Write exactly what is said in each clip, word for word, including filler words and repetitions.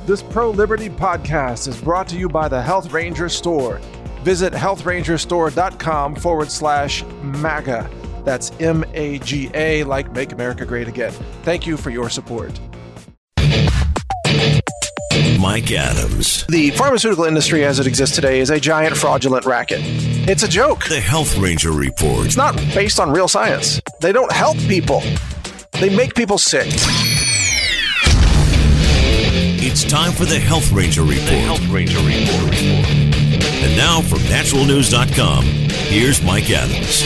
This pro-liberty podcast is brought to you by the Health Ranger Store. Visit health ranger store dot com forward slash MAGA. That's M A G A, like Make America Great Again. Thank you for your support. Mike Adams. The pharmaceutical industry as it exists today is a giant fraudulent racket. It's a joke. The Health Ranger Report. It's not based on real science. They don't help people. They make people sick. It's time for the Health Ranger Report. The Health Ranger Report. And now from natural news dot com, here's Mike Adams.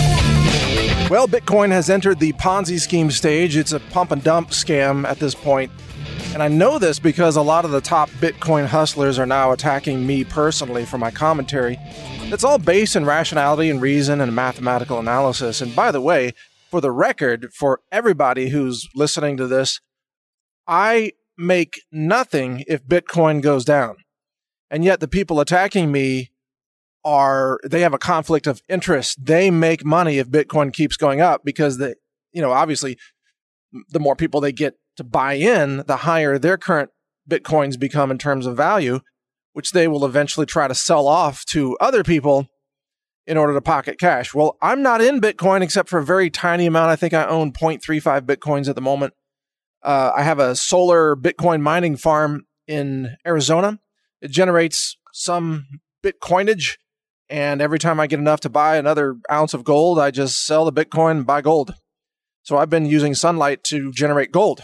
Well, Bitcoin has entered the Ponzi scheme stage. It's a pump and dump scam at this point. And I know this because a lot of the top Bitcoin hustlers are now attacking me personally for my commentary. It's all based in rationality and reason and mathematical analysis. And by the way, for the record, for everybody who's listening to this, I make nothing if Bitcoin goes down. And yet the people attacking me are, they have a conflict of interest. They make money if Bitcoin keeps going up because they, you know, obviously the more people they get to buy in, the higher their current Bitcoins become in terms of value, which they will eventually try to sell off to other people in order to pocket cash. Well, I'm not in Bitcoin except for a very tiny amount. I think I own zero point three five Bitcoins at the moment. Uh, I have a solar Bitcoin mining farm in Arizona. It generates some Bitcoinage, and every time I get enough to buy another ounce of gold, I just sell the Bitcoin and buy gold. So I've been using sunlight to generate gold.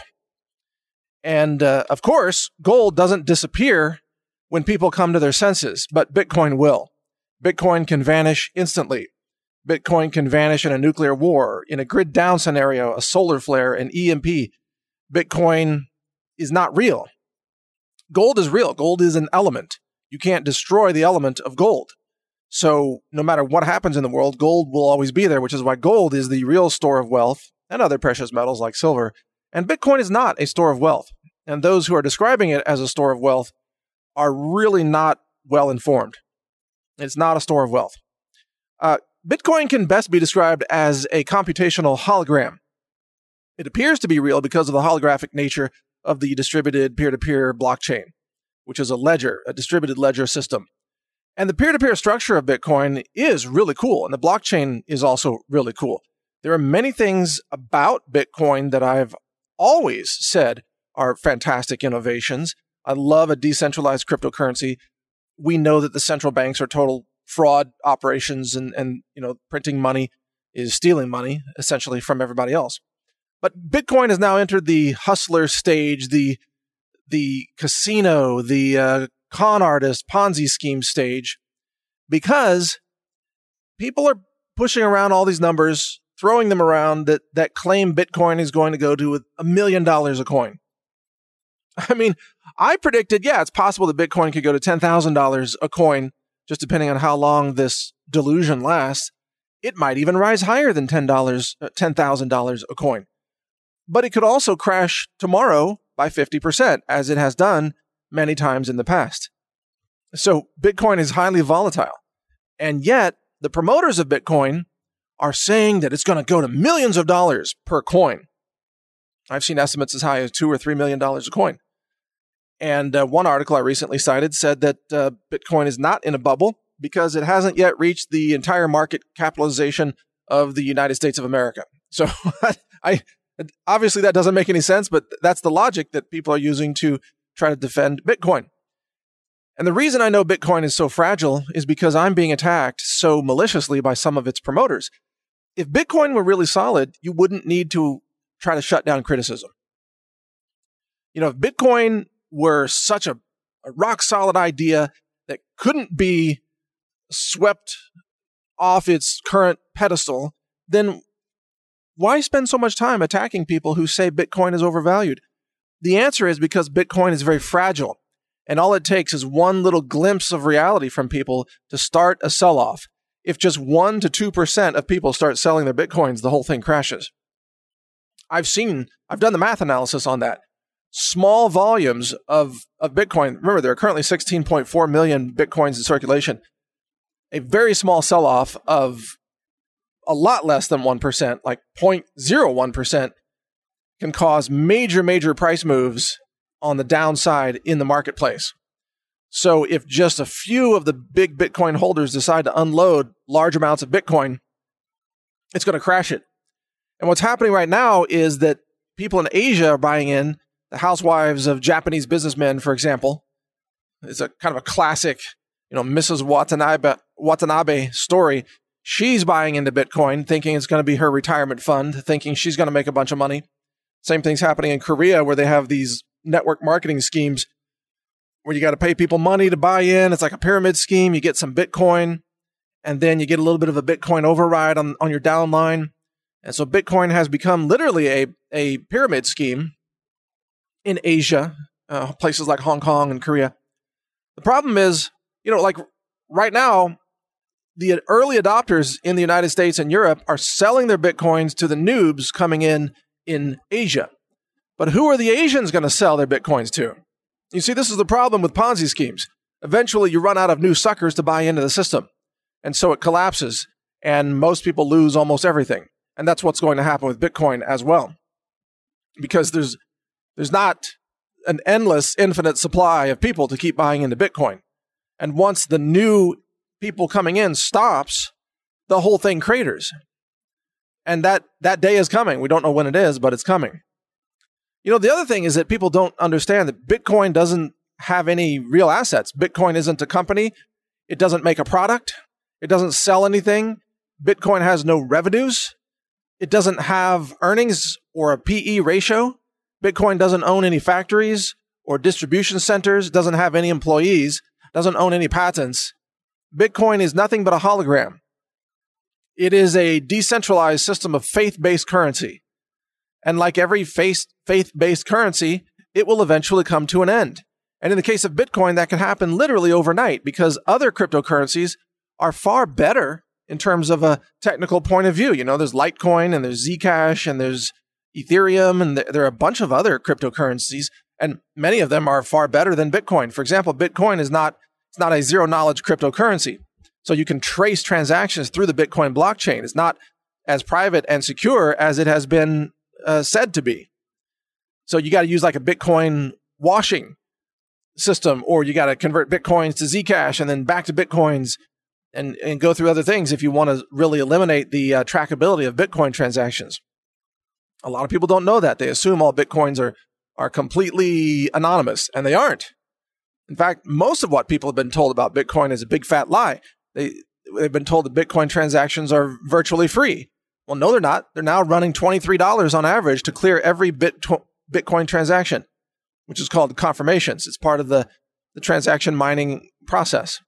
And uh, of course, gold doesn't disappear when people come to their senses, but Bitcoin will. Bitcoin can vanish instantly. Bitcoin can vanish in a nuclear war, in a grid down scenario, a solar flare, an E M P. Bitcoin is not real. Gold is real. Gold is an element. You can't destroy the element of gold. So no matter what happens in the world, gold will always be there, which is why gold is the real store of wealth and other precious metals like silver. And Bitcoin is not a store of wealth. And those who are describing it as a store of wealth are really not well informed. It's not a store of wealth. Uh, Bitcoin can best be described as a computational hologram. It appears to be real because of the holographic nature of the distributed peer-to-peer blockchain, which is a ledger, a distributed ledger system. And the peer-to-peer structure of Bitcoin is really cool, and the blockchain is also really cool. There are many things about Bitcoin that I've always said are fantastic innovations. I love a decentralized cryptocurrency. We know that the central banks are total fraud operations, and, and you know, printing money is stealing money, essentially, from everybody else. But Bitcoin has now entered the hustler stage, the the casino, the uh, con artist, Ponzi scheme stage, because people are pushing around all these numbers, throwing them around that, that claim Bitcoin is going to go to a million dollars a coin. I mean, I predicted, yeah, it's possible that Bitcoin could go to ten thousand dollars a coin, just depending on how long this delusion lasts. It might even rise higher than ten thousand dollars a coin. But it could also crash tomorrow by fifty percent, as it has done many times in the past. So Bitcoin is highly volatile. And yet, the promoters of Bitcoin are saying that it's going to go to millions of dollars per coin. I've seen estimates as high as two or three million dollars a coin. And uh, one article I recently cited said that uh, Bitcoin is not in a bubble because it hasn't yet reached the entire market capitalization of the United States of America. So I... Obviously, that doesn't make any sense, but that's the logic that people are using to try to defend Bitcoin. And the reason I know Bitcoin is so fragile is because I'm being attacked so maliciously by some of its promoters. If Bitcoin were really solid, you wouldn't need to try to shut down criticism. You know, if Bitcoin were such a, a rock-solid idea that couldn't be swept off its current pedestal, then why spend so much time attacking people who say Bitcoin is overvalued? The answer is because Bitcoin is very fragile, and all it takes is one little glimpse of reality from people to start a sell-off. If just one to two percent of people start selling their Bitcoins, the whole thing crashes. I've seen, I've done the math analysis on that. Small volumes of, of Bitcoin, remember there are currently sixteen point four million Bitcoins in circulation. A very small sell-off of a lot less than one percent, like zero point zero one percent, can cause major, major price moves on the downside in the marketplace. So if just a few of the big Bitcoin holders decide to unload large amounts of Bitcoin, it's going to crash it. And what's happening right now is that people in Asia are buying in. The housewives of Japanese businessmen, for example, is a kind of a classic, you know, Missus Watanabe, Watanabe story. She's buying into Bitcoin, thinking it's going to be her retirement fund, thinking she's going to make a bunch of money. Same thing's happening in Korea, where they have these network marketing schemes where you got to pay people money to buy in. It's like a pyramid scheme. You get some Bitcoin, and then you get a little bit of a Bitcoin override on, on your downline. And so Bitcoin has become literally a, a pyramid scheme in Asia, uh, places like Hong Kong and Korea. The problem is, you know, like right now, the early adopters in the United States and Europe are selling their Bitcoins to the noobs coming in in Asia. But who are the Asians going to sell their Bitcoins to? You see, this is the problem with Ponzi schemes. Eventually, you run out of new suckers to buy into the system. And so it collapses, and most people lose almost everything. And that's what's going to happen with Bitcoin as well. Because there's there's not an endless, infinite supply of people to keep buying into Bitcoin. And once the new people coming in stops, the whole thing craters. And that, that day is coming. We don't know when it is, but it's coming. You know, the other thing is that people don't understand that Bitcoin doesn't have any real assets. Bitcoin isn't a company. It doesn't make a product. It doesn't sell anything. Bitcoin has no revenues. It doesn't have earnings or a P E ratio. Bitcoin doesn't own any factories or distribution centers, doesn't have any employees, doesn't own any patents. Bitcoin is nothing but a hologram. It is a decentralized system of faith-based currency. And like every faith, faith-based currency, it will eventually come to an end. And in the case of Bitcoin, that can happen literally overnight because other cryptocurrencies are far better in terms of a technical point of view. You know, there's Litecoin and there's Zcash and there's Ethereum, and there are a bunch of other cryptocurrencies, and many of them are far better than Bitcoin. For example, Bitcoin is not, it's not a zero-knowledge cryptocurrency. So you can trace transactions through the Bitcoin blockchain. It's not as private and secure as it has been uh, said to be. So you got to use like a Bitcoin washing system, or you got to convert Bitcoins to Zcash and then back to Bitcoins and, and go through other things if you want to really eliminate the uh, trackability of Bitcoin transactions. A lot of people don't know that. They assume all Bitcoins are, are completely anonymous, and they aren't. In fact, most of what people have been told about Bitcoin is a big fat lie. They, they've been told that Bitcoin transactions are virtually free. Well, no, they're not. They're now running twenty-three dollars on average to clear every bit tw- Bitcoin transaction, which is called confirmations. It's part of the, the transaction mining process.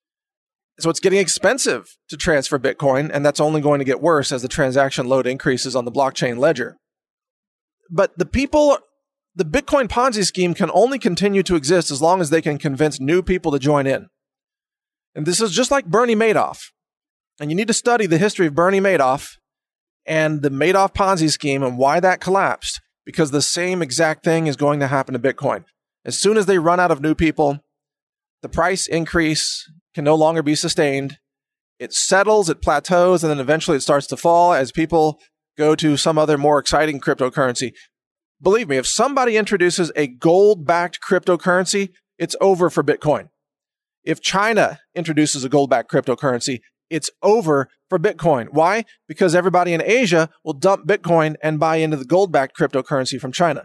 So it's getting expensive to transfer Bitcoin, and that's only going to get worse as the transaction load increases on the blockchain ledger. But the people, the Bitcoin Ponzi scheme can only continue to exist as long as they can convince new people to join in. And this is just like Bernie Madoff. And you need to study the history of Bernie Madoff and the Madoff Ponzi scheme and why that collapsed, because the same exact thing is going to happen to Bitcoin. As soon as they run out of new people, the price increase can no longer be sustained. It settles, it plateaus, and then eventually it starts to fall as people go to some other more exciting cryptocurrency. Believe me, if somebody introduces a gold-backed cryptocurrency, it's over for Bitcoin. If China introduces a gold-backed cryptocurrency, it's over for Bitcoin. Why? Because everybody in Asia will dump Bitcoin and buy into the gold-backed cryptocurrency from China.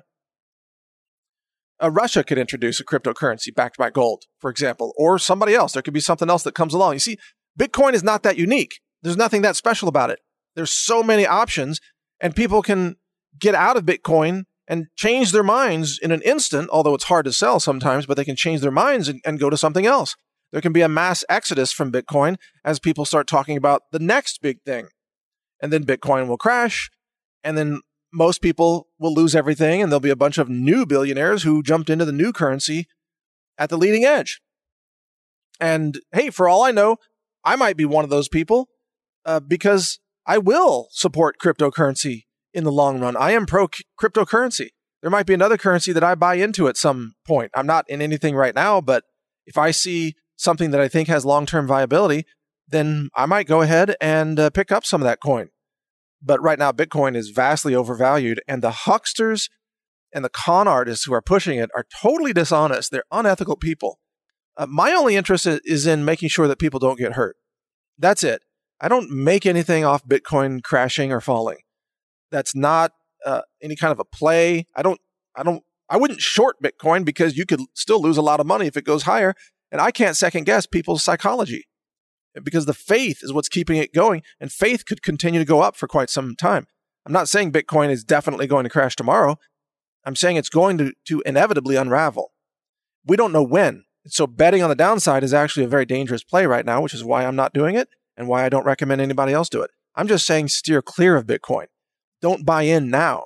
Uh, Russia could introduce a cryptocurrency backed by gold, for example, or somebody else. There could be something else that comes along. You see, Bitcoin is not that unique. There's nothing that special about it. There's so many options, and people can get out of Bitcoin and change their minds in an instant, although it's hard to sell sometimes, but they can change their minds and, and go to something else. There can be a mass exodus from Bitcoin as people start talking about the next big thing. And then Bitcoin will crash, and then most people will lose everything, and there'll be a bunch of new billionaires who jumped into the new currency at the leading edge. And hey, for all I know, I might be one of those people uh, because I will support cryptocurrency in the long run. I am pro cryptocurrency. There might be another currency that I buy into at some point. I'm not in anything right now, but if I see something that I think has long-term viability, then I might go ahead and uh, pick up some of that coin. But right now, Bitcoin is vastly overvalued, and the hucksters and the con artists who are pushing it are totally dishonest. They're unethical people. Uh, my only interest is in making sure that people don't get hurt. That's it. I don't make anything off Bitcoin crashing or falling. That's not uh, any kind of a play. I don't, I don't, I wouldn't short Bitcoin because you could still lose a lot of money if it goes higher. And I can't second guess people's psychology because the faith is what's keeping it going. And faith could continue to go up for quite some time. I'm not saying Bitcoin is definitely going to crash tomorrow. I'm saying it's going to, to inevitably unravel. We don't know when. So betting on the downside is actually a very dangerous play right now, which is why I'm not doing it and why I don't recommend anybody else do it. I'm just saying steer clear of Bitcoin. Don't buy in now.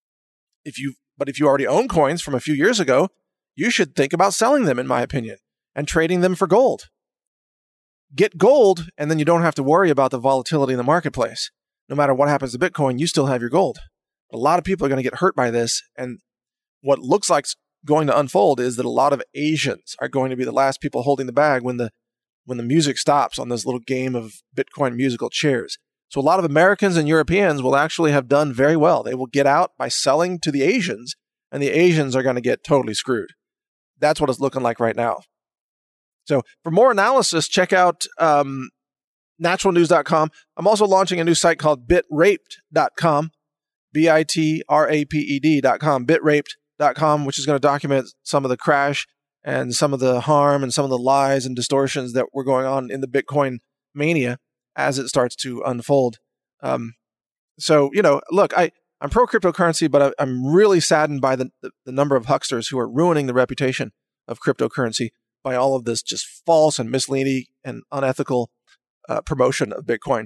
If you, but if you already own coins from a few years ago, you should think about selling them, in my opinion, and trading them for gold. Get gold, and then you don't have to worry about the volatility in the marketplace. No matter what happens to Bitcoin, you still have your gold. A lot of people are going to get hurt by this, and what looks like going to unfold is that a lot of Asians are going to be the last people holding the bag when the when the music stops on this little game of Bitcoin musical chairs. So a lot of Americans and Europeans will actually have done very well. They will get out by selling to the Asians, and the Asians are going to get totally screwed. That's what it's looking like right now. So for more analysis, check out um, natural news dot com. I'm also launching a new site called bit raped dot com, B I T R A P E D dot com, bit raped dot com, which is going to document some of the crash and some of the harm and some of the lies and distortions that were going on in the Bitcoin mania as it starts to unfold. Um, so, you know, look, I, I'm pro cryptocurrency, but I, I'm really saddened by the, the, the number of hucksters who are ruining the reputation of cryptocurrency by all of this just false and misleading and unethical uh, promotion of Bitcoin.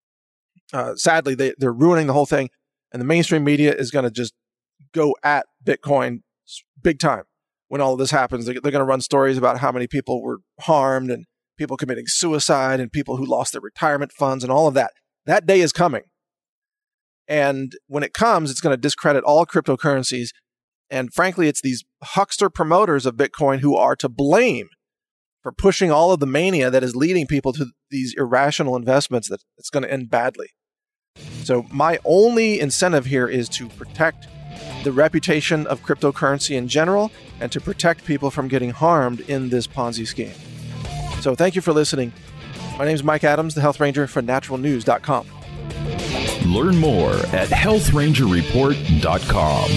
Uh, sadly, they, they're ruining the whole thing, and the mainstream media is going to just go at Bitcoin big time when all of this happens. They're, they're going to run stories about how many people were harmed and people committing suicide and people who lost their retirement funds and all of that. That day is coming. And when it comes, it's going to discredit all cryptocurrencies. And frankly, it's these huckster promoters of Bitcoin who are to blame for pushing all of the mania that is leading people to these irrational investments that it's going to end badly. So my only incentive here is to protect the reputation of cryptocurrency in general and to protect people from getting harmed in this Ponzi scheme. So thank you for listening. My name is Mike Adams, the Health Ranger for natural news dot com. Learn more at health ranger report dot com.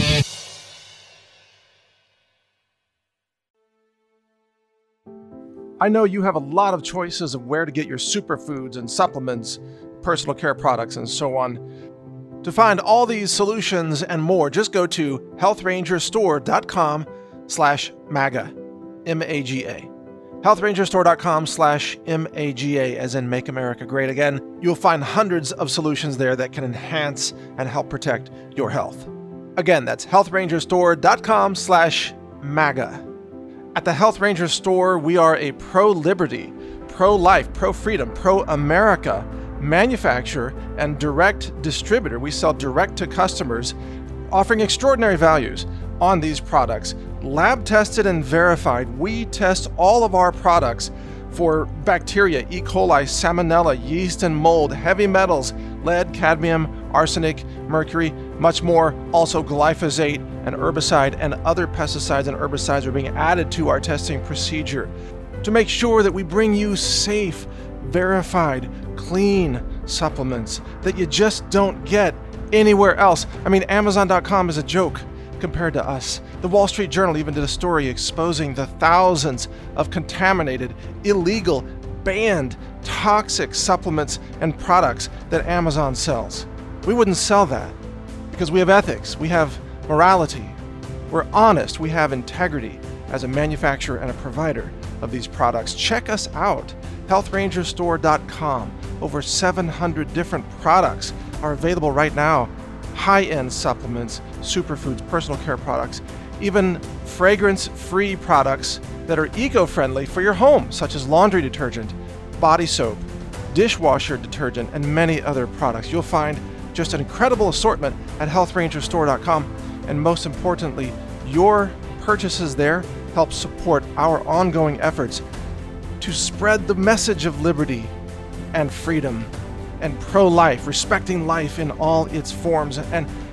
I know you have a lot of choices of where to get your superfoods and supplements, personal care products, and so on. To find all these solutions and more, just go to health ranger store dot com slash MAGA, M A G A. health ranger store dot com slash M A G A, as in Make America Great Again. You'll find hundreds of solutions there that can enhance and help protect your health. Again, that's health ranger store dot com slash MAGA. At the Health Ranger Store, we are a pro-liberty, pro-life, pro-freedom, pro-America manufacturer and direct distributor. We sell direct to customers, offering extraordinary values on these products. Lab tested and verified. We test all of our products for bacteria, E. coli, salmonella, yeast and mold, heavy metals, lead, cadmium, arsenic, mercury, much more. Also glyphosate and herbicide and other pesticides and herbicides are being added to our testing procedure to make sure that we bring you safe, verified, clean supplements that you just don't get anywhere else. I mean, Amazon dot com is a joke compared to us. The Wall Street Journal even did a story exposing the thousands of contaminated, illegal, banned, toxic supplements and products that Amazon sells. We wouldn't sell that because we have ethics, we have morality, we're honest, we have integrity as a manufacturer and a provider of these products. Check us out, health ranger store dot com. Over seven hundred different products are available right now. High-end supplements, superfoods, personal care products, even fragrance-free products that are eco-friendly for your home, such as laundry detergent, body soap, dishwasher detergent, and many other products. You'll find just an incredible assortment at health ranger store dot com. And most importantly, your purchases there help support our ongoing efforts to spread the message of liberty and freedom and pro-life, respecting life in all its forms, and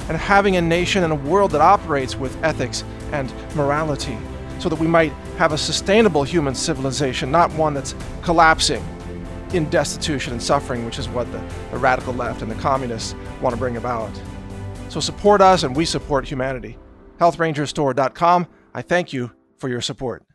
and having a nation and a world that operates with ethics and morality, so that we might have a sustainable human civilization, not one that's collapsing in destitution and suffering, which is what the, the radical left and the communists want to bring about. So support us, and we support humanity. health ranger store dot com. I thank you for your support.